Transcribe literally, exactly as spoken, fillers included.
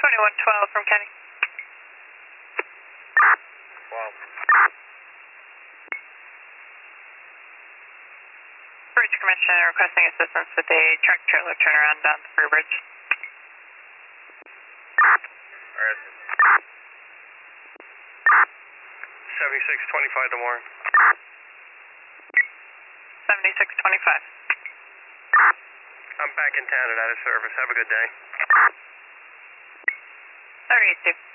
twenty-one twelve from Kenny. Wow. Bridge Commission requesting assistance with a truck trailer turnaround down the Fur Bridge. Alright. seventy-six twenty-five to Warren. seventy-six twenty-five. I'm back in town and out of service. Have a good day. All right, you too.